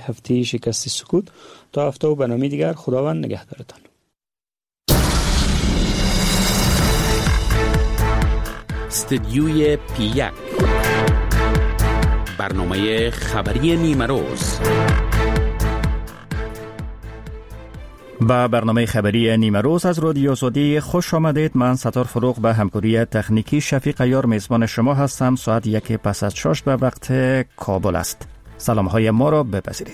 هفته شکست سکوت. تا هفته و برنامه دیگر، خداوند نگهدارتان. استدیوی پی1، برنامه خبری نیمه روز. با برنامه خبری نیمه روز از رادیو آزادی خوش آمدید. من ستار فروغ به همکاری تکنیکی شفیق عیار میزبان شما هستم. ساعت 1 پس از 6 به وقت کابل است. سلام های ما را بپذیرید.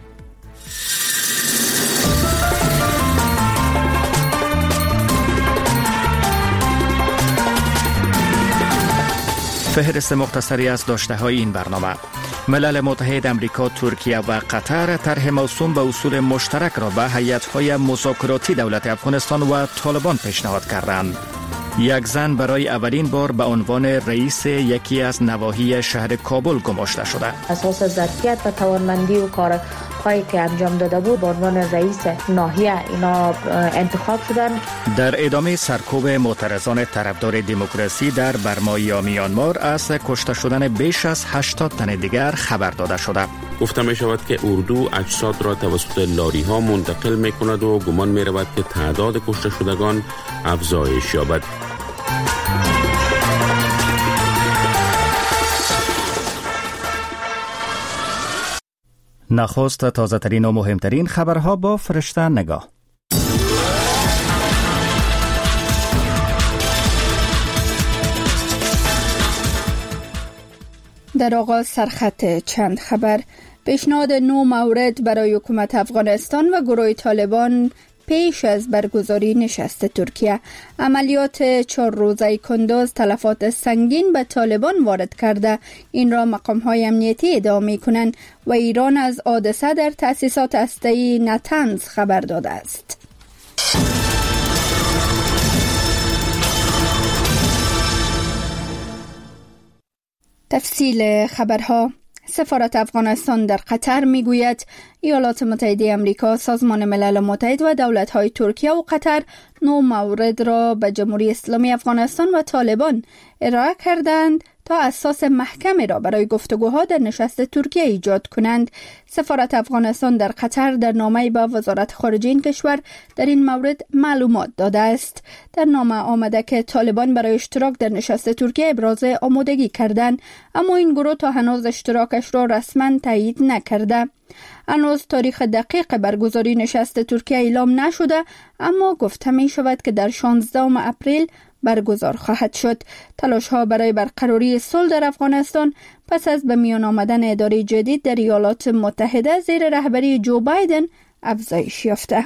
فهرست مختصری از داشته های این برنامه. ملل متحد، امریکا، ترکیه و قطر طرح موسوم به اصول مشترک را به هیئت‌های مذاکراتی دولت افغانستان و طالبان پیشنهاد کردند. یک زن برای اولین بار به عنوان رئیس یکی از نواحی شهر کابل گماشته شده. اساس ظرفیت و توانمندی و کارهایی که انجام داده بود به عنوان رئیس ناحیه اینا انتخاب شدن. در ادامه سرکوب معترضان طرفدار دموکراسی در برما یا میانمار از کشته شدن بیش از 80 تن دیگر خبر داده شده. گفته می شود که اردو اجساد را توسط لاری ها منتقل می کند و گمان می رود که تعداد کشته شدگان افزایش یابد. نخست تازه ترین و مهمترین خبرها با فرشته نگاه. در آغاز سرخط چند خبر. پیشنهاد 9 مورد برای حکومت افغانستان و گروه طالبان پیش از برگزاری نشست ترکیه. عملیات 4 روزه کندوز تلفات سنگین به طالبان وارد کرده. این را مقام‌های امنیتی ادعا می‌کنند و ایران از حادثه در تأسیسات هسته‌ای نتنز خبر داده است. تفصیل خبرها. سفارت افغانستان در قطر میگوید ایالات متحده آمریکا، سازمان ملل متحد و دولت‌های ترکیه و قطر 9 مورد را به جمهوری اسلامی افغانستان و طالبان ارائه کردند تا اساس محکمی را برای گفتگوها در نشست ترکیه ایجاد کنند. سفارت افغانستان در قطر در نامه‌ای به وزارت خارجه این کشور در این مورد معلومات داده است. در نامه آمده که طالبان برای اشتراک در نشست ترکیه ابراز آمادگی کردند، اما این گروه تا هنوز اشتراکش را رسما تایید نکرده. هنوز تاریخ دقیق برگزاری نشست ترکیه اعلام نشده، اما گفته می شود که در 16 اپریل برگزار خواهد شد. تلاش‌ها برای برقراری صلح در افغانستان پس از به میان آمدن اداره جدید در ایالات متحده زیر رهبری جو بایدن افزایش یافته.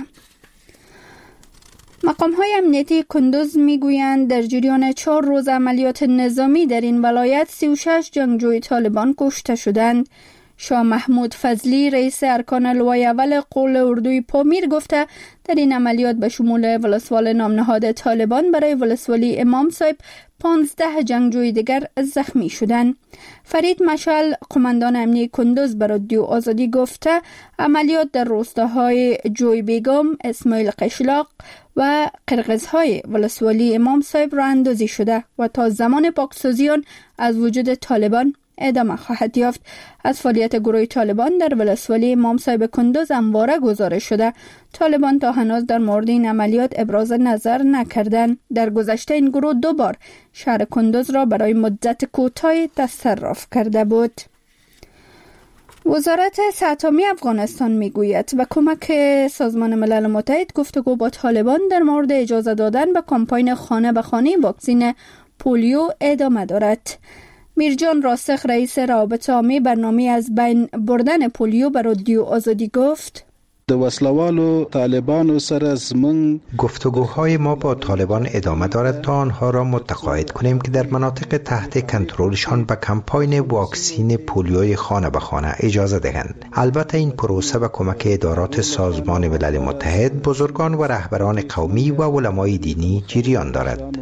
مقام‌های امنیتی کندوز میگویند در جریان 4 روز عملیات نظامی در این ولایت 36 جنگجوی طالبان کشته شدند. شاه محمود فضلی رئیس ارکان لوای اول قول اردوی پامیر گفته در این عملیات به شمول ولسوال نامنهاد طالبان برای ولسوالی امام صاحب 15 جنگجوی دیگر زخمی شدند. فرید مشعل قماندان امنیتی کندوز به رادیو آزادی گفته عملیات در روستاهای جوی بیگم، اسماعیل قشلاق و قرقزهای ولسوالی امام صاحب راه اندازی شده و تا زمان پاکسازی آن از وجود طالبان ادامه خواهد یافت. از فعالیت گروه طالبان در ولسوالی امام صاحب کندوز همواره گزارش شده. طالبان تا هنوز در مورد این عملیات ابراز نظر نکردند. در گذشته این گروه 2 بار شهر کندوز را برای مدت کوتاهی تصرف کرده بود. وزارت اتمی افغانستان میگوید به کمک سازمان ملل متحد گفتگو با طالبان در مورد اجازه دادن به کمپاین خانه به خانه واکسن پولیو ادامه دارد. میرجان راسخ رئیس روابط عامه برنامه از بین بردن پولیو به رادیو آزادی گفت د وسلوالو طالبانو سره زمون گفتگوهای ما با طالبان ادامه دارد تا آنها را متقاعد کنیم که در مناطق تحت کنترلشان به کمپاین واکسین پولیوی خانه به خانه اجازه دهند. البته این پروسه به کمک ادارات سازمان ملل متحد، بزرگان و رهبران قومی و علمای دینی جریان دارد.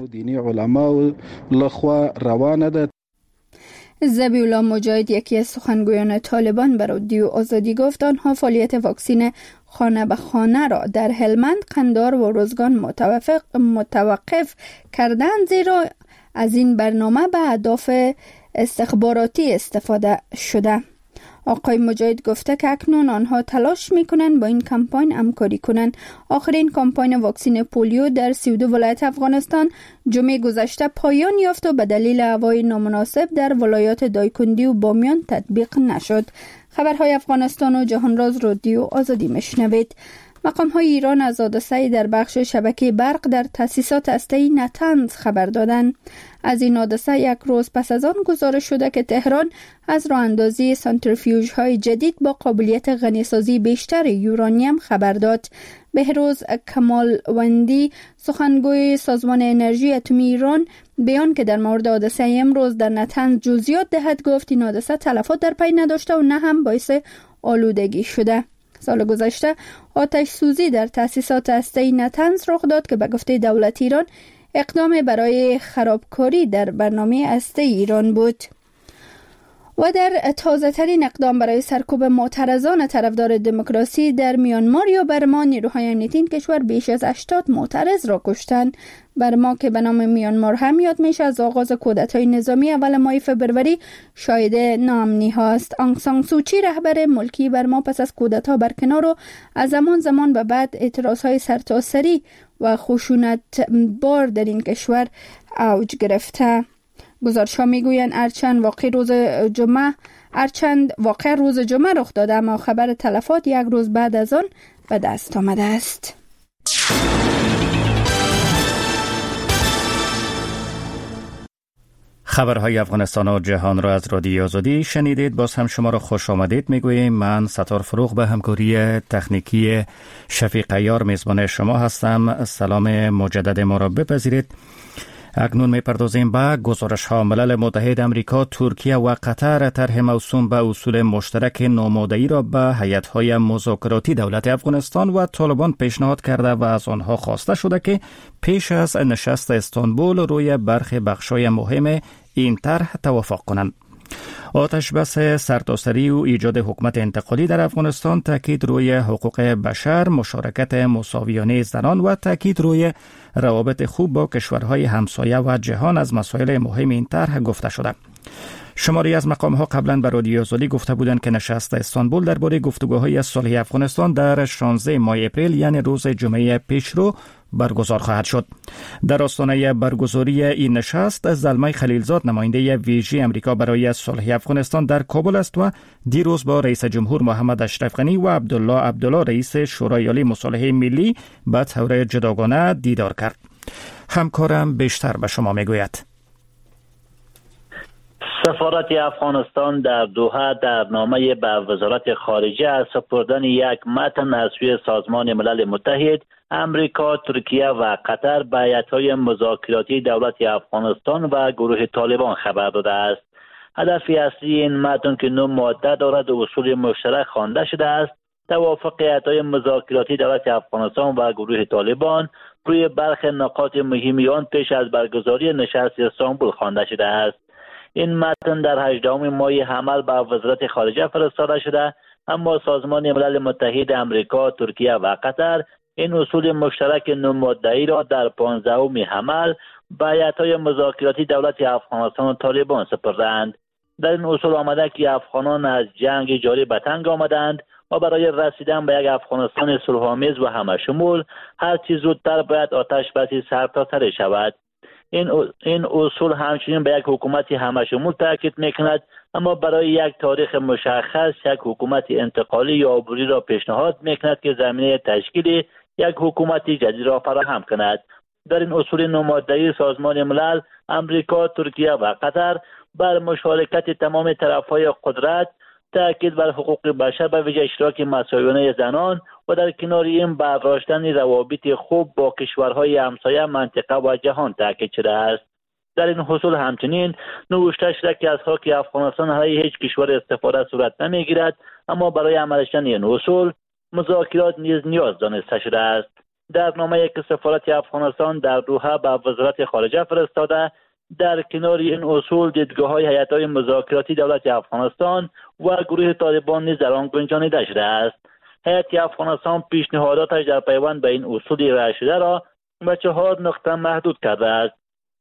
ذبیح‌الله مجاهد یکی از سخنگویان طالبان به رادیو آزادی گفت آنها فعالیت واکسین خانه به خانه را در هلمند، قندهار و روزگان متوقف کردند، زیرا از این برنامه به اهداف استخباراتی استفاده شده. آقای مجاهد گفته که اکنون آنها تلاش میکنند با این کمپاین همکاری کنند. آخرین کمپاین واکسین پولیو در 32 ولایت افغانستان جمعه گذشته پایان یافت و به دلیل هوای نامناسب در ولایات دایکندی و بامیان تطبیق نشد. خبرهای افغانستان و جهان راز رادیو آزادی میشنوید. مقام‌های ایران از حادثه‌ای در بخش شبکه برق در تأسیسات هسته‌ای نتنز خبر دادند. از این حادثه یک روز پس از آن گزارش شده که تهران از راه اندازی سانتریفیوژهای جدید با قابلیت غنیسازی بیشتر یورانیم خبر داد. بهروز کمالوندی سخنگوی سازمان انرژی اتمی ایران بیان که در مورد حادثه امروز در نتنز جزئیات دهد گفت این حادثه تلفات در پی نداشته و نه هم باعث آلودگی شده. سال گذشته آتش سوزی در تأسیسات هسته‌ای نتنز رخ داد که به گفته دولت ایران اقدام برای خرابکاری در برنامه هسته ایران بود. و در تازه ترین اقدام برای سرکوب معترضان طرفدار دموکراسی در میانمار یا برما، نیروهای امنیتی این کشور بیش از 80 معترض را کشتند. برما که به نام میانمار هم یاد میشه از آغاز کودتای نظامی اول ماه فوریه شاهد ناامنی هاست. آنگ سان سوچی رهبر ملکی برما پس از کودتا برکنار و از زمان به بعد اعتراضهای سرتاسری و خشونت بار در این کشور اوج گرفته. گزارش‌ها میگویند هرچند واقع روز جمعه رخ داده اما خبر تلفات یک روز بعد از آن به دست آمده است. خبرهای افغانستان و جهان را از رادیو آزادی شنیدید. باز هم شما را خوش آمدید میگوییم. من ستار فروغ به همکاری تکنیکی شفیق عیار میزبان شما هستم. سلام مجدد ما را بپذیرید. اکنون میپردازیم به گزارش ها. ملل متحد امریکا، ترکیه و قطر طرح موسوم به اصول مشترک ناماده‌ای را به هیئت‌های مذاکراتی دولت افغانستان و طالبان پیشنهاد کرده و از آنها خواسته شده که پیش از نشست استانبول روی برخی بخش‌های مهم این طرح توافق کنند. آتش بس سرتاسری و ایجاد حکومت انتقالی در افغانستان، تاکید روی حقوق بشر، مشارکت مساویانه زنان و تاکید روی روابط خوب با کشورهای همسایه و جهان از مسائل مهم این طرح گفته شده. شماری از مقام‌ها قبلا به رادیو آزادی گفته بودند که نشست استانبول درباره گفتگوهای صلحی افغانستان در 16 ماه اپریل یعنی روز جمعه پیشرو برگزار خواهد شد. در آستانه برگزاری این نشست زلمه خلیلزاد نماینده ویژه امریکا برای صلح افغانستان در کابل است و دیروز با رئیس جمهور محمد اشرف غنی و عبدالله رئیس شورای عالی مصالحه ملی به طور جداگانه دیدار کرد. همکارم بیشتر به شما میگوید. سفارت افغانستان در دوحه در نامه به وزارت خارجه از سپردن یک متن از سوی سازمان ملل متحد، امریکا، ترکیه و قطر به هیئت‌های مذاکراتی دولت افغانستان و گروه طالبان خبر داده است. هدف اصلی این متن که 9 ماده دارد و اصول مشترک خوانده شده است، توافق هیئت‌های مذاکراتی دولت افغانستان و گروه طالبان روی برخی نکات مهم آن پیش از برگزاری نشست استانبول خوانده شده است. این متن در 18 ماه حمل به وزارت خارجه فرستاده شده، اما سازمان ملل متحد امریکا، ترکیه و قطر این اصول مشترک 9 ماده‌ای را در 15 حمل به هیئت‌های مذاکراتی دولت افغانستان و طالبان سپردند. در این اصول آمده که افغانان از جنگ جاری به تنگ آمدند و برای رسیدن به یک افغانستان صلح‌آمیز و همه‌شمول هر چه زودتر باید آتش بس سرتاسری شود. این اصول همچنین به یک حکومت همه‌شمول تاکید می‌کند، اما برای یک تاریخ مشخص یک حکومت انتقالی یا عبوری را پیشنهاد می‌کند که زمینه تشکیل یک حکومت جدید را فراهم کند. در این اصول نماده‌ای سازمان ملل، امریکا، ترکیه و قطر بر مشارکت تمام طرف‌های قدرت، تاکید بر حقوق بشر به ویژه اشتراک مساویانه زنان و در کنار این برداشتن روابط خوب با کشورهای همسایه، منطقه و جهان تاکید شده است. در این حصول همچنین نوشته شده که از خاک افغانستان علیه هیچ کشور استفاده صورت نمیگیرد، اما برای عمل شدن این اصول مذاکرات نیاز دانسته شده است. در نامه‌ای که سفارت افغانستان در دوحه به وزارت خارجه فرستاده، در کنار این اصول دیدگاه‌های هیئت‌های مذاکراتی دولت افغانستان و گروه طالبان نیز در آن گنجانیده شده است. هیئت افغانستان پیشنهاداتش در پیوند به این اصول ارائه شده را به 4 نقطه محدود کرده است.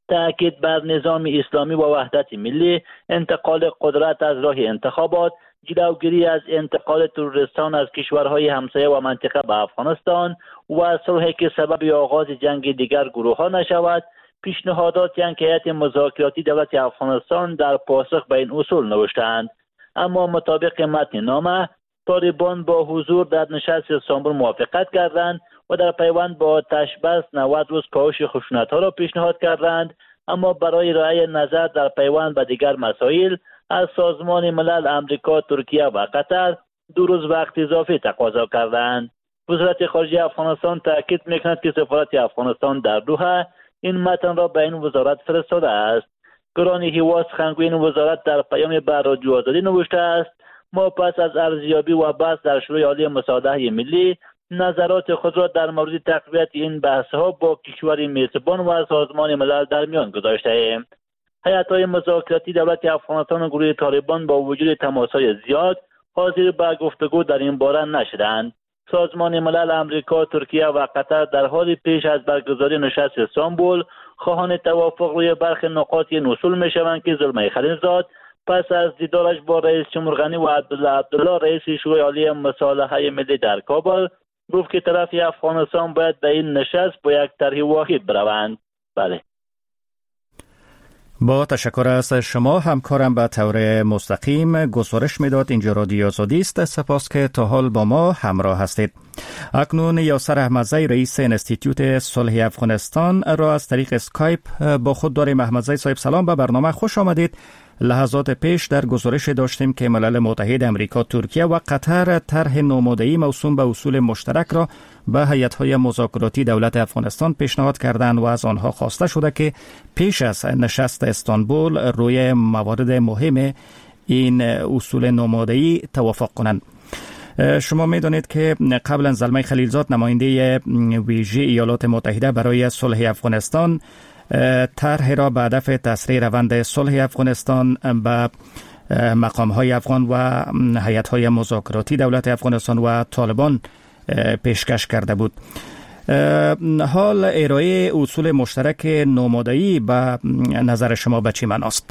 تأکید بر نظام اسلامی و وحدت ملی، انتقال قدرت از راه انتخابات، جلوگیری از انتقال تروریستان از کشورهای همسایه و منطقه به افغانستان و صلحی که سبب آغاز جنگ دیگر گروه ها نشود، پیشنهادات یک هیئت مذاکراتی دولت افغانستان در پاسخ به این اصول نوشتند. اما مطابق متن نامه، طالبان با حضور در نشست استانبول موافقت کردند و در پیوند با آتش بس 90 روز کاهش خشونت‌ها را پیشنهاد کردند، اما برای رعایت نظر در پیوند به دیگر مسائل از سازمان ملل، امریکا، ترکیه و قطر 2 روز وقت اضافی تقاضا کردند. وزارت خارجه افغانستان تاکید می‌کند که سفارت افغانستان در دوحه این متن را به این وزارت فرستاده است. گرانی هیوا سخنگوی این وزارت در پیام بر رادیو آزادی نوشته است: ما پس از ارزیابی و بحث در شورای عالی مصالحه ملی نظرات خود را در مورد تقویت این بحث‌ها با کشور میزبان و سازمان ملل در میان گذاشته‌ایم. هیئت‌های مذاکراتی دولت افغانستان و گروه طالبان با وجود تماس‌های زیاد حاضر به گفتگو در این باره نشدند. سازمان ملل، امریکا، ترکیه و قطر در حال پیش از برگزاری نشست استانبول خواهان توافق روی برخی نقاط این اصول می‌شوند که زلمه خلیلزاد پس از دیدارش با رئیس جمهور غنی و عبدالله رئیس شورای عالی مصالحه ملی در کابل گفت که طرف افغانستان باید به این نشست با یک طرح واحد بروند. بله. با تشکر از شما همکارم به طور مستقیم گزارش میداد. اینجا رادیو آزادی است. سپاس که تا حال با ما همراه هستید. اکنون یاسر احمدزی رئیس انستیتیوت صلح افغانستان را از طریق اسکایپ با خود داریم. احمدزی صاحب سلام، به برنامه خوش آمدید. لحظات پیش در گزارش داشتیم که ملل متحد، امریکا، ترکیه و قطر طرح ناماده‌ای موسوم به اصول مشترک را به هیئت‌های مذاکراتی دولت افغانستان پیشنهاد کردند و از آنها خواسته شده که پیش از نشست استانبول روی موارد مهم این اصول ناماده‌ای توافق کنند. شما می‌دانید که قبلا زلمه خلیلزاد نماینده ویژه ایالات متحده برای صلح افغانستان طرح را به هدف تسریع روند صلح افغانستان به مقام‌های افغان و هیئت‌های مذاکراتی دولت افغانستان و طالبان پیشکش کرده بود. حال ارائه اصول مشترک ناماده‌ای به نظر شما به چه معناست؟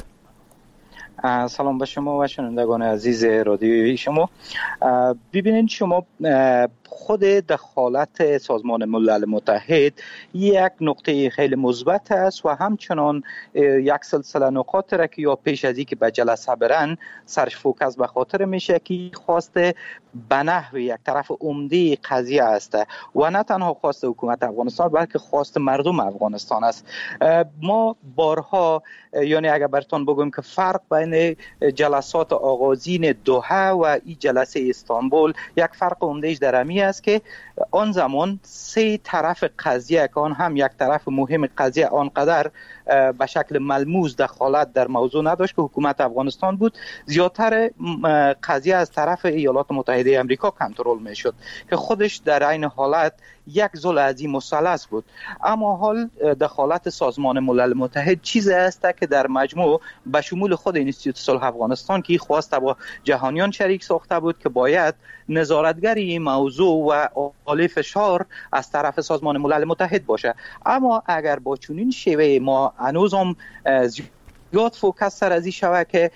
سلام به شما و شنوندگان عزیز رادیویی شما. ببینید، شما خود دخالت سازمان ملل متحد یک نقطه خیلی مثبت است و همچنان یک سلسله نکات را که یا پیش از اینکه به جلسه برن سرش فوکس به خاطر میشه که خواست به نحو یک طرف عمده قضیه است و نه تنها خواست حکومت افغانستان بلکه خواست مردم افغانستان است. ما بارها، یعنی اگر براتون بگم که فرق بین جلسات آغازین دوحه و این جلسه استانبول، یک فرق عمده‌اش در همین است که آن زمان سه طرف قضیه که آن هم یک طرف مهم قضیه آنقدر به شکل ملموس دخالت در موضوع نداشت که حکومت افغانستان بود، زیادتر قضیه از طرف ایالات متحده آمریکا کنترل میشد که خودش در این حالت یک ذل عظیم مثلث بود. اما حال دخالت سازمان ملل متحد چیزی است که در مجموع به شمول خود انستیتوت صلح افغانستان که خواست با جهانیان شریک ساخته بود که باید نظارتگر این موضوع و عالی فشار از طرف سازمان ملل متحد باشه. اما اگر با چنین شیوه ما هنوز هم زیاد فوکس سر از این شوه که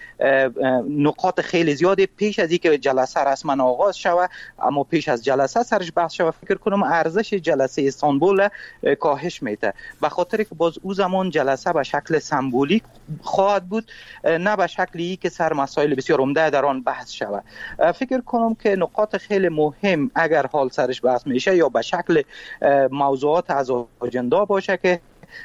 نقاط خیلی زیادی پیش از اینکه جلسه رسما آغاز شوه، اما پیش از جلسه سرش بحث شوه، فکر کنم ارزش جلسه استانبول کاهش میده، به خاطر که باز او زمان جلسه به شکل سمبولیک خواهد بود، نه به شکلی که سر مسائل بسیار عمده در آن بحث شوه. فکر کنم که نقاط خیلی مهم اگر حال سرش بحث میشه یا به شکل موضوعات از اجندا باشه که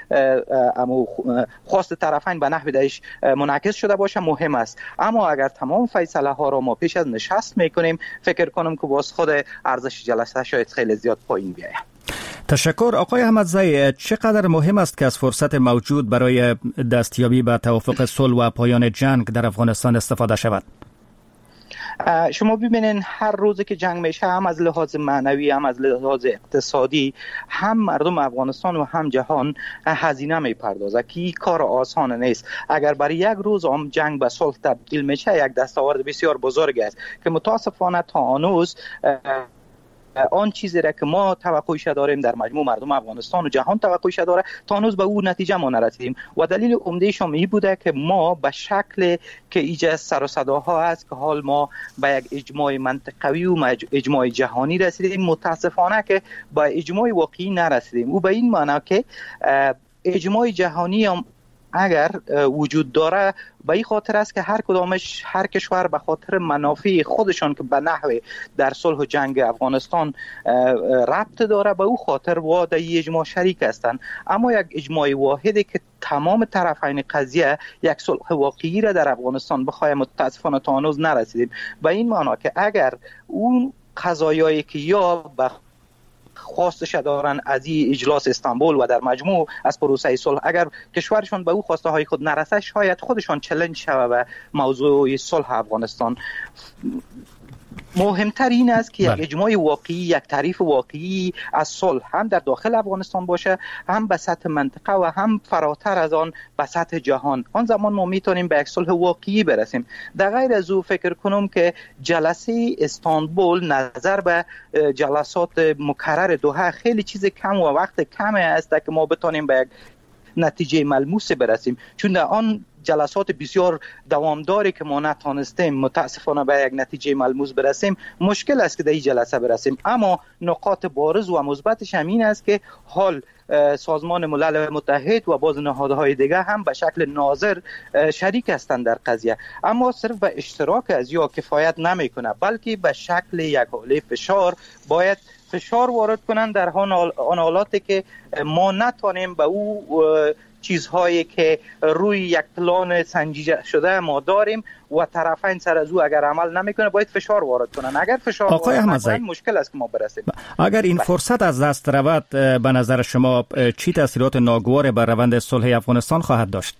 اما خواست طرفین به نحو دایش منعکس شده باشه مهم است. اما اگر تمام فیصله ها را ما پیش از نشست میکنیم، فکر کنم که باز خود ارزش جلسه شاید خیلی زیاد پایین بیاید. تشکر. آقای احمدزی، چقدر مهم است که از فرصت موجود برای دستیابی به توافق صلح و پایان جنگ در افغانستان استفاده شود؟ شما ببینین هر روزی که جنگ میشه، هم از لحاظ معنوی هم از لحاظ اقتصادی، هم مردم افغانستان و هم جهان هزینه میپردازه که این کار آسان نیست. اگر برای یک روز هم جنگ به صلح تبدیل میشه، یک دستاورد بسیار بزرگ است که متاسفانه تا هنوز آن چیزی را که ما توقعش داریم در مجموع مردم افغانستان و جهان توقعش داره تا هنوز به اون نتیجه ما نرسیدیم و دلیل عمده‌اش هم این بوده که ما به شکل که ایجاد سر و صداها هست که حال ما به یک اجماع منطقوی و اجماع جهانی رسیدیم، متاسفانه که به اجماع واقعی نرسیدیم. او به این معنی که اجماع جهانی هم اگر وجود داره به این خاطر است که هر کشور به خاطر منافع خودشان که به نحو در صلح و جنگ افغانستان ربط داره به او خاطر و در اجماع شریک هستند. اما یک اجماع واحدی که تمام طرفین قضیه یک صلح واقعی را در افغانستان بخوایم متاسفانه تا هنوز نرسیدیم. به این معنی که اگر اون قضایایی که یا به خواستش دارن از این اجلاس استانبول و در مجموع از پروسه صلح اگر کشورشان به او خواسته های خود نرسه، شاید خودشان چالش شوه به موضوع صلح افغانستان. مهمتر این است که یک اجماع واقعی، یک تعریف واقعی از صلح هم در داخل افغانستان باشه، هم به سطح منطقه و هم فراتر از آن به سطح جهان. آن زمان ما میتونیم به یک صلح واقعی برسیم. در غیر از او فکر کنم که جلسه استانبول نظر به جلسات مکرر دوحه خیلی چیز کم و وقت کمی است که ما بتونیم به یک نتیجه ملموس برسیم، چون در آن جلسات بسیار دوامداری که ما نتانستیم متاسفانه به یک نتیجه ملموس برسیم، مشکل است که در این جلسه برسیم. اما نقاط بارز و مثبتش هم این است که حال سازمان ملل متحد و باز نهادهای دیگه هم به شکل ناظر شریک هستند در قضیه، اما صرف به اشتراک از یا کفایت نمیکنه، بلکه به شکل یک حاله فشار باید فشار وارد کنند در آن حالاتی که ما نتوانیم به او چیزهایی که روی یک پلان سنجیده شده ما داریم و طرفین سر از او اگر عمل نمیکنه باید فشار وارد کنن. اگر فشار وارد نکنن مشکل است که ما برسیم. اگر این فرصت از دست رود به نظر شما چی تاثیرات ناگوار بر روند صلح افغانستان خواهد داشت؟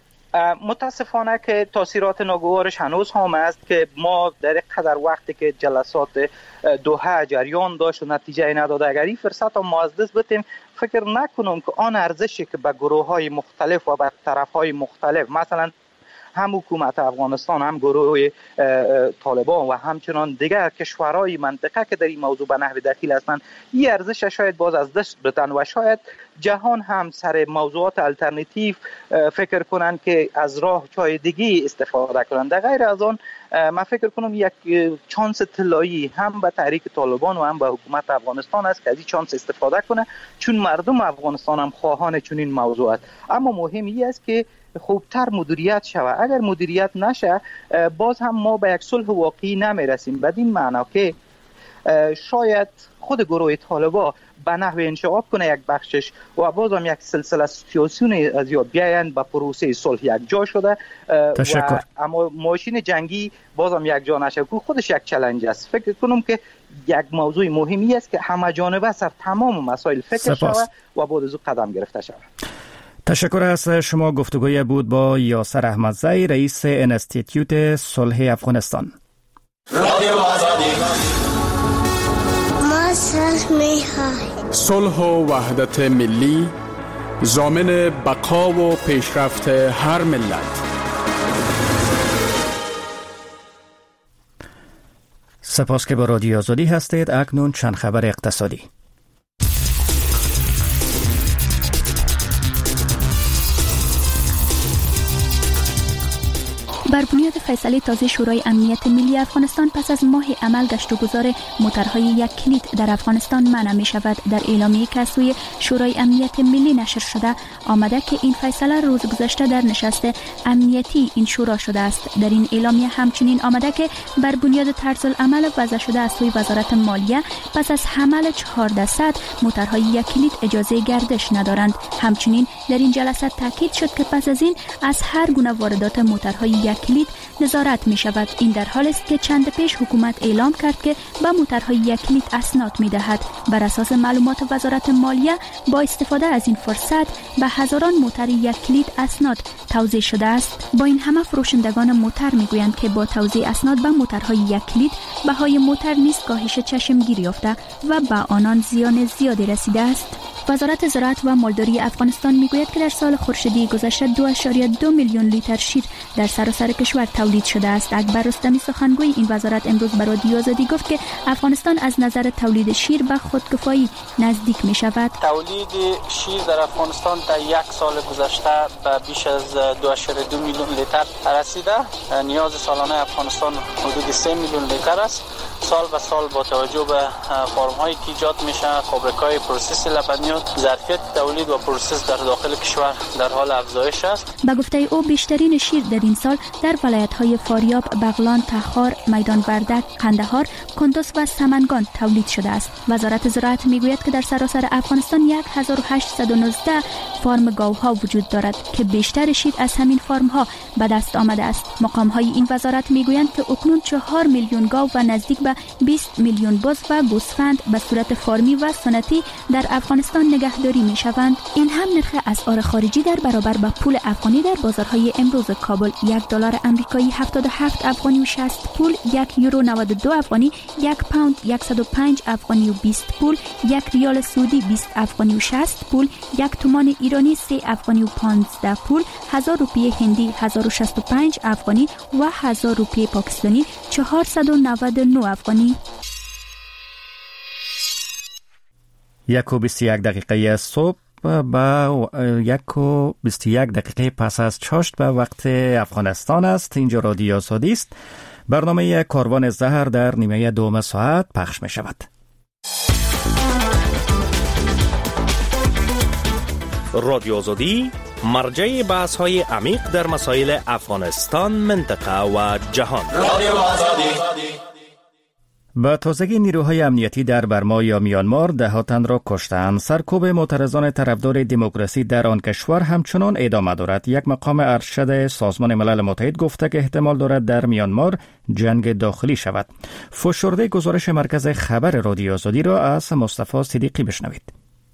متاسفانه که تاثیرات ناگوارش هنوز هم است که ما در قدر وقتی که جلسات دوحه جریان داشت و نتیجه نداده، اگر این فرصت هم ما از دست بدیم، فکر نکنم که آن ارزشی که به گروه های مختلف و به طرف های مختلف، مثلا هم حکومت افغانستان، هم گروه طالبان و همچنان دیگر کشورهای منطقه که در این موضوع به نحو دخیل هستند، این ارزش شاید باز از دست بدن و شاید جهان هم سر موضوعات الटरनेटिव فکر کنند که از راه چای دیگی استفاده کنند. در غیر از آن من فکر کنم یک چانس طلایی هم به تحریک طالبان و هم به حکومت افغانستان است که از این چانس استفاده کنه، چون مردم افغانستان هم خواهان چنین موضوعات. اما مهم این است که خوبتر مدیریت شود. اگر مدیریت نشه باز هم ما به یک صلح واقعی نمیرسیم. بدین معنا که شاید خود گروه طالبان به نحو انشعاب کنه یک بخشش و باز هم یک سلسله سیاسی از یا بیایند به پروسه صلح یک جا شده. تشکر. و اما ماشین جنگی باز هم یک جا نشه که خودش یک چالش است. فکر کنم که یک موضوع مهمی است که همه جانبه سر تمام مسائل فکر شود و بعد از قدم گرفته شود. تشکر از شما. گفتگوی بود با یاسر احمدزی، رئیس انستیتیوت صلح افغانستان. صلح و وحدت ملی ضامن بقا و پیشرفت هر ملت. سپاس که با رادیو آزادی هستید. اکنون چند خبر اقتصادی. بر بنیاد فیصله تازه شورای امنیت ملی افغانستان پس از ماه عمل گشت و گذار موترهای یک کلید در افغانستان منع می شود. در اعلامیه که از سوی شورای امنیت ملی نشر شده آمده که این فیصله روز گذشته در نشست امنیتی این شورا شده است. در این اعلامیه همچنین آمده که بر بنیاد طرز العمل وضع شده از سوی وزارت مالیه پس از حمل 1400 موترهای یک کلید اجازه گردش ندارند. همچنین در این جلسه تاکید شد که پس از این از هر گونه واردات موترهای یک کلید نظارت می شود. این در حال است که چند پیش حکومت اعلام کرد که به موترهای یک کلید اسناد می دهد. بر اساس معلومات وزارت مالیه با استفاده از این فرصت به هزاران موتر یک کلید اسناد توزیع شده است. با این همه فروشندگان موتر می گویند که با توزیع اسناد به موترهای یک کلید بهای موتر نیز کاهش چشمگیری یافته و به آنان زیان زیادی رسیده است. وزارت زراعت و مالداری افغانستان میگوید که در سال خورشیدی گذشته 2.2 میلیون لیتر شیر در سراسر کشور تولید شده است. اکبر رستمی سخنگوی این وزارت امروز به رادیو آزادی گفت که افغانستان از نظر تولید شیر به خودکفایی نزدیک می شود. تولید شیر در افغانستان در یک سال گذشته به بیش از 2.2 میلیون لیتر رسیده. نیاز سالانه افغانستان حدود 3 میلیون لیتر است. سال به سال با توجه به فرم‌هایی که ایجاد میشه، فابریک‌های پروسس لبنیات، ظرفیت تولید و پروسس در داخل کشور در حال افزایش است. به گفته او بیشترین شیر در این سال در ولایت‌های فاریاب، بغلان، تخار، میدان وردک، قندهار، کندوز و سمنگان تولید شده است. وزارت زراعت میگوید که در سراسر افغانستان 1819 فارم گاوها وجود دارد که بیشتر شیر از همین فارم‌ها به دست آمده است. مقام‌های این وزارت میگویند که اکنون 4 میلیون گاو و نزدیک به 20 میلیون بز و گوسفند به صورت فارمی و سنتی در افغانستان نگهداری می شوند. این هم نرخ اسعار خارجی در برابر با پول افغانی در بازارهای امروز کابل: $1 آمریکایی 77 افغانی و 60 پول، €1 92 افغانی، 1 پوند 105 افغانی و 20 پول، 1 ریال سعودی 20 افغانی و 60 پول، 1 تومان ایرانی 3 افغانی و 15 پول، 1000 روپیه هندی 1065 افغانی و 1000 روپیه پاکستانی 499 افغانی. 1:21 صبح با 1:21 پس از چاشت به وقت افغانستان است. اینجا رادیو آزادی است. برنامه کاروان زهر در نیمه دوم ساعت پخش می شود. رادیو آزادی مرجع بحث های عمیق در مسائل افغانستان، منطقه و جهان. رادیو آزادی. با تازگی نیروهای امنیتی در برما یا میانمار 10 تن را کشتند. سرکوب معترضان طرفدار دموکراسی در آن کشور همچنان ادامه دارد. یک مقام ارشد سازمان ملل متحد گفته که احتمال دارد در میانمار جنگ داخلی شود. فشرده گزارش مرکز خبر رادیو آزادی را از مصطفی صدیقی بشنوید.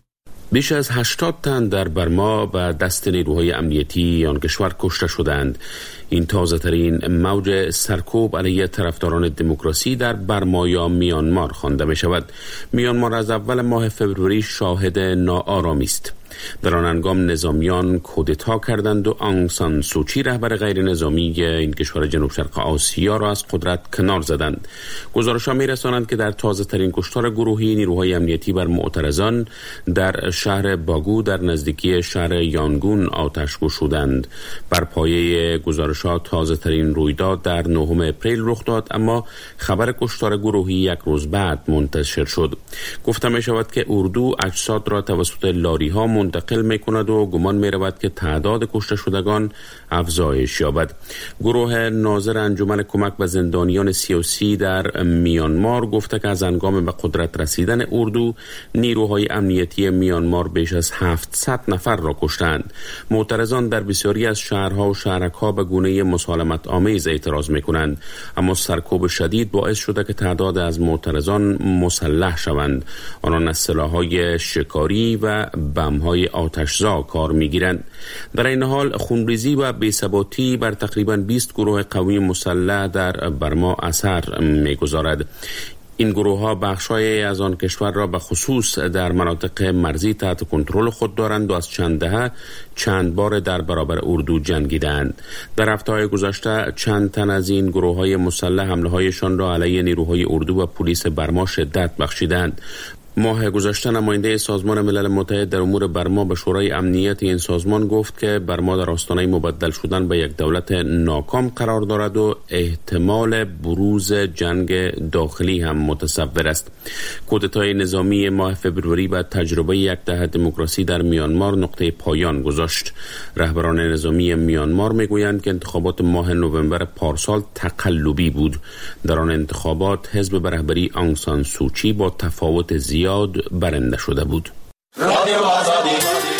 بیش از 80 تن در برما به دست نیروهای امنیتی آن کشور کشته شدند. این تازه ترین موج سرکوب علیه طرفداران دموکراسی در برما یا میانمار خوانده می شود. میانمار از اول ماه فوریه شاهد ناآرامی است. در آن هنگام نظامیان کودتا کردند و آنگ سان سوچی رهبر غیر نظامی این کشور جنوب شرق آسیا را از قدرت کنار زدند. گزارش‌ها می‌رسانند که در تازه ترین کشتار گروهی نیروهای امنیتی بر معترضان در شهر باگو در نزدیکی شهر یانگون آتش گشودند. بر پایه گزارش‌ها تازه ترین رویداد در 9 اپریل رخ داد، اما خبر کشتار گروهی یک روز بعد منتشر شد. گفته می‌شود که اردو اجساد را توسط لاری‌ها منتقل می‌کند و گمان می‌رود که تعداد کشته شدگان افزایش یابد. گروه ناظر انجمن کمک به زندانیان سیاسی در میانمار گفته که از هنگام به قدرت رسیدن اردو نیروهای امنیتی میانمار بیش از 700 نفر را کشتند. معترضان در بسیاری از شهرها و شهرک‌ها به گونه مسالمت آمیز اعتراض می‌کنند، اما سرکوب شدید باعث شده که تعداد از معترضان مسلح شوند. آنان از سلاح‌های شکاری و بم‌های آتش‌زا کار می‌گیرند. در این حال خونریزی و بی‌ثباتی بر تقریباً 20 گروه قومی مسلح در برما اثر می‌گذارد. این گروه‌ها بخش‌های از آن کشور را به خصوص در مناطق مرزی تحت کنترل خود دارند و از چند دهه چند بار در برابر اردو جنگیدند. در هفته‌های گذشته چند تن از این گروه‌های مسلح حمله‌هایشان را علیه نیروهای اردو و پلیس برما شدت بخشیدند. ماه گذشته نماینده سازمان ملل متحد در امور برما به شورای امنیت این سازمان گفت که برما در آستانه مبدل شدن به یک دولت ناکام قرار دارد و احتمال بروز جنگ داخلی هم متصور است. کودتای نظامی ماه فوریه بعد تجربه یک دهه دموکراسی در میانمار نقطه پایان گذاشت. رهبران نظامی میانمار میگویند که انتخابات ماه نوامبر پارسال تقلبی بود. در آن انتخابات حزب به رهبری آنگ سان سوچی با تفاوت زیاد برنده شده بود. رادیو آزادی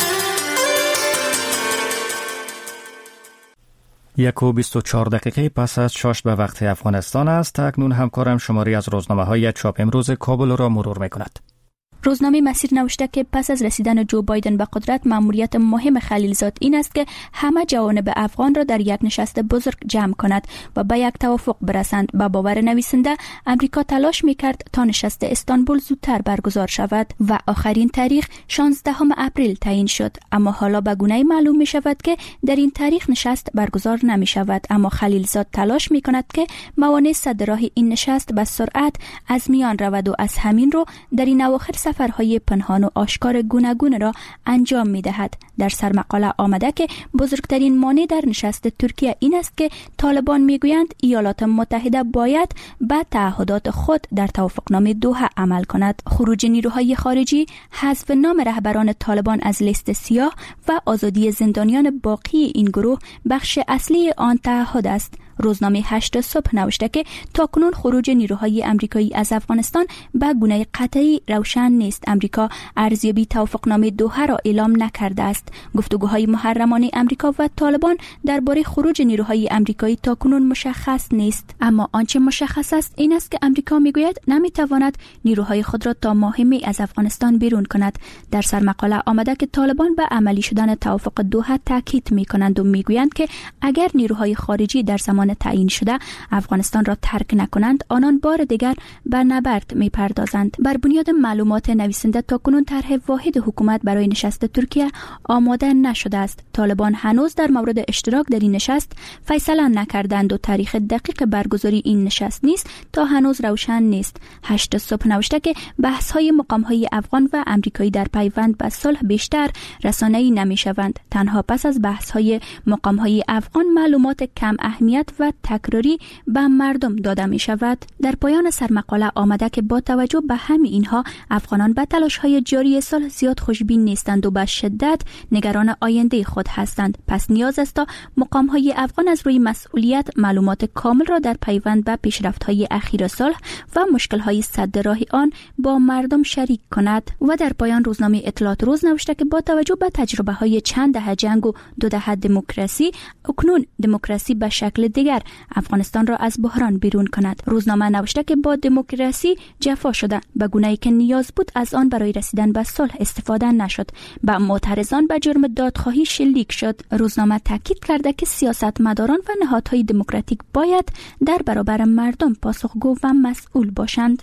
1:24 پس از چاشت به وقت افغانستان است. اکنون همکارم شماری از روزنامه‌های چاپ امروز کابل را مرور می‌کند. روزنامه مسیر نوشته که پس از رسیدن جو بایدن به قدرت مأموریت مهم خلیلزاد این است که همه جوانب افغان را در یک نشست بزرگ جمع کند و به یک توافق برسند. با باور نویسنده امریکا تلاش می‌کرد تا نشست استانبول زودتر برگزار شود و آخرین تاریخ 16 اپریل تعیین شد، اما حالا به گونه‌ای معلوم می‌شود که در این تاریخ نشست برگزار نمی‌شود. اما خلیلزاد تلاش می‌کند که موانع سد راه این نشست به سرعت از میان رود و از همین رو در این اواخر سفرهای پنهان و آشکار گوناگون را انجام می‌دهد. در سرمقاله آمده که بزرگترین مانع در نشست ترکیه این است که طالبان میگویند ایالات متحده باید به تعهدات خود در توافقنامه دوحه عمل کند. خروج نیروهای خارجی، حذف نام رهبران طالبان از لیست سیاه و آزادی زندانیان باقی این گروه بخش اصلی آن تعهد است. روزنامه 8 صبح نوشته که تاکنون خروج نیروهای امریکایی از افغانستان به گونه قطعی روشن نیست. امریکا ارزیابی توافقنامه دوحه را اعلام نکرده است. گفتگوهای محرمانه امریکا و طالبان درباره خروج نیروهای امریکایی تاکنون مشخص نیست، اما آنچه مشخص است این است که امریکا میگوید نمیتواند نیروهای خود را تا ماه می از افغانستان بیرون کند. در سرمقاله آمده که طالبان به عملی شدن توافق دوحه تاکید میکنند و میگویند که اگر نیروهای خارجی در زمان تعیین شده افغانستان را ترک نکنند آنان بار دیگر به نبرد میپردازند. بر بنیاد معلومات نویسنده تاکنون طرح واحد حکومت برای نشست ترکیه آماده نشده است. طالبان هنوز در مورد اشتراک در این نشست فیصله نکردند و تاریخ دقیق برگزاری این نشست نیست تا هنوز روشن نیست. 8 صبح نوشته که بحث‌های مقام‌های افغان و امریکایی در پیوند به صلح بیشتر رسانه‌ای نمی‌شوند. تنها پس از بحث‌های مقام‌های افغان معلومات کم اهمیت و تکراری به مردم داده می شود. در پایان سرمقاله آمده که با توجه به همه اینها افغانان به تلاش‌های جاری صلح زیاد خوشبین نیستند و به شدت نگران آینده خود هستند. پس نیاز است تا مقام‌های افغان از روی مسئولیت معلومات کامل را در پیوند به پیشرفت‌های اخیر صلح و مشکل‌های سد راه آن با مردم شریک کند. و در پایان روزنامه اطلاعات روز نوشته که با توجه به تجربه‌های چند دهه جنگ و 2 دهه دموکراسی اکنون دموکراسی به شکل دیگر افغانستان را از بحران بیرون کند. روزنامه نوشته که با دموکراسی جفا شده، به گونه‌ای که نیاز بود از آن برای رسیدن به صلح استفاده نشد. به معترضان به جرم دادخواهی شلیک شد. روزنامه تاکید کرده که سیاستمداران و نهادهای دموکراتیک باید در برابر مردم پاسخگو و مسئول باشند.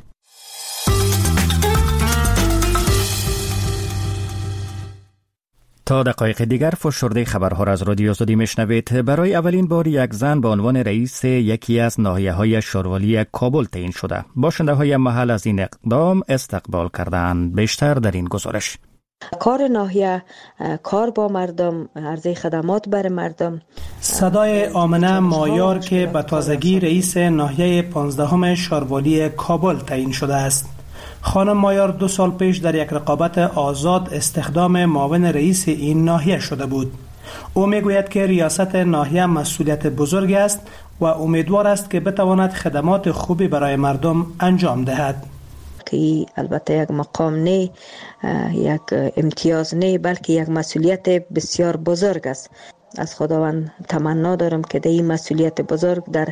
تا دقایق دیگر فشرده خبرها را از رادیو آزادی میشنوید. برای اولین بار یک زن به عنوان رئیس یکی از ناحیه‌های شاروالی کابل تعیین شده. باشنده‌های محل از این اقدام استقبال کردند. بیشتر در این گزارش. کار ناحیه، کار با مردم، عرضه خدمات برای مردم. صدای آمنه مایار که به تازگی رئیس ناحیه 15 شاروالی کابل تعیین شده است. خانم مایار 2 سال پیش در یک رقابت آزاد استخدام معاون رئیس این ناحیه شده بود. او میگوید که ریاست ناحیه مسئولیت بزرگ است و امیدوار است که بتواند خدمات خوبی برای مردم انجام دهد. که البته یک مقام نه، یک امتیاز نه، بلکه یک مسئولیت بسیار بزرگ است. از خداوند تمنا دارم که در این مسئولیت بزرگ در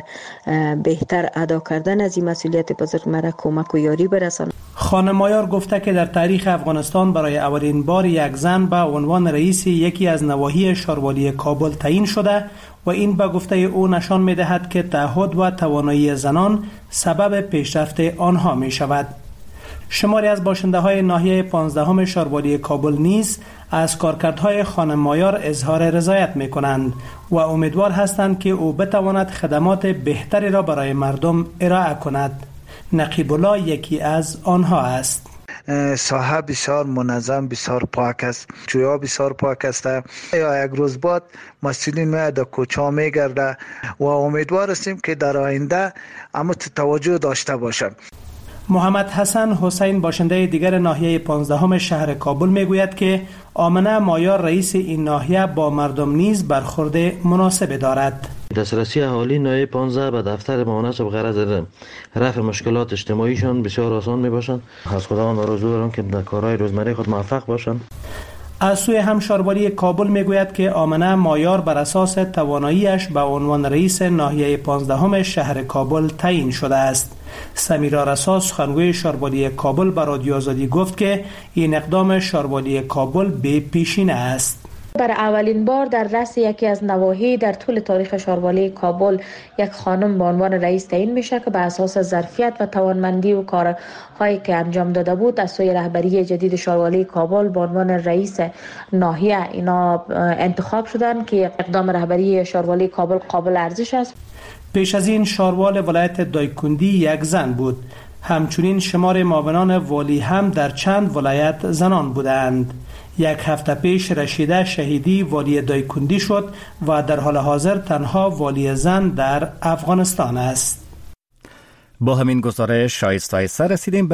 بهتر ادا کردن از این مسئولیت بزرگ مرا کمک و یاری برساند. خانم مایار گفته که در تاریخ افغانستان برای اولین بار یک زن به عنوان رئیس یکی از نواحی شاروالی کابل تعیین شده و این به گفته او نشان می‌دهد که تعهد و توانایی زنان سبب پیشرفت آنها می‌شود. شماری از باشنده‌های ناحیه 15 شاروالی کابل نیز از کارکردهای خانم مایار اظهار رضایت می‌کنند و امیدوار هستند که او بتواند خدمات بهتری را برای مردم ارائه کند. نقیب الله یکی از آنها است. ساحه بسیار منظم، بسیار پاک است، جویا بسیار پاک است. یا یک روز بعد مسئولین میاد در کوچه میگرده و امیدوار هستیم که در آینده اما توجه داشته باشند. محمد حسن حسین باشنده دیگر ناحیه 15 شهر کابل میگوید که آمنه مایار رئیس این ناحیه با مردم نیز برخورد مناسب دارد. دسترسی اهالی ناحیه 15 به دفتر معاونت به غرض رفع مشکلات اجتماعیشان بسیار آسان می باشند. از خداوند آرزو دارم که در کارهای روزمره خود موفق باشند. از سوی هم شاروالی کابل میگوید که آمنه مایار بر اساس تواناییش به عنوان رئیس ناحیه 15 شهر کابل تعیین شده است. سمیرا رسا سخنگوی شاروالی کابل به رادیو آزادی گفت که این اقدام شاروالی کابل به پیشینه است. برای اولین بار در رأس یکی از نواحی در طول تاریخ شاروالی کابل یک خانم به عنوان رئیس تعیین میشه که به اساس ظرفیت و توانمندی و کارهایی که انجام داده بود از سوی رهبری جدید شاروالی کابل به عنوان رئیس ناحیه اینا انتخاب شدن که اقدام رهبری شاروالی کابل قابل ارزش است. پیش از این شاروال ولایت دایکندی یک زن بود. همچنین شمار معاونان والی هم در چند ولایت زنان بودند. یک هفته پیش رشیده شهیدی والی دایکندی شد و در حال حاضر تنها والی زن در افغانستان است. با همین گزارش آهسته آهسته رسیدیم